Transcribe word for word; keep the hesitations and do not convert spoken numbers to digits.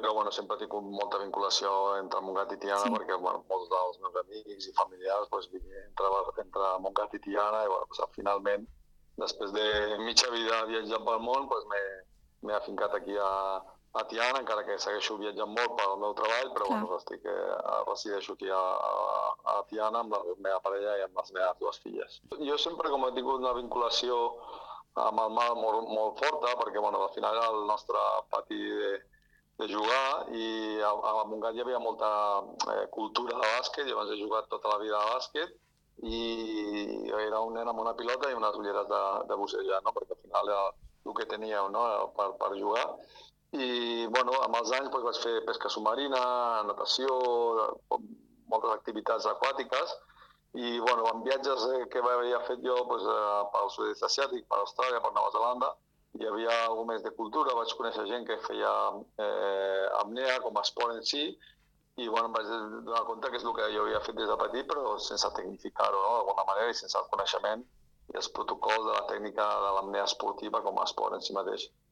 però bueno, sempre he tingut molta vinculació entre Montgat i Tiana, Sí. perquè bueno, molts dels meus amics i familiars pues, entre, entre Montgat i Tiana, i bueno, pues, finalment, després de mitja vida viatjant pel món, pues, m'he afincat aquí a, a Tiana, encara que segueixo viatjant molt pel meu treball, però Clar. bueno, estic, eh, resideixo aquí a, a, a Tiana amb la meva parella i amb les meves dues filles. Jo sempre com he tingut una vinculació amb el mar molt, molt forta, perquè bueno, al final era el nostre pati de, de jugar i a, a Montgat hi havia molta eh, cultura de bàsquet, jo abans he jugat tota la vida a bàsquet i era un nen amb una pilota i unes ulleres de, de bussejar, no? Perquè al final era el que teníeu, no? per, per jugar. I bueno, amb els anys doncs, vaig fer pesca submarina, natació, moltes activitats aquàtiques, i bueno, en viatges que havia fet jo doncs, pel sud-est asiàtic, per Austràlia, per Nova Zelanda, hi havia alguna més de cultura, vaig conèixer gent que feia eh, apnea com a esport en si, i bueno, em vaig donar compte que és el que jo havia fet des de petit, però sense tecnificar-ho, no? D'alguna manera, i sense el coneixement i els protocols de la tècnica de l'apnea esportiva com a esport en si mateix.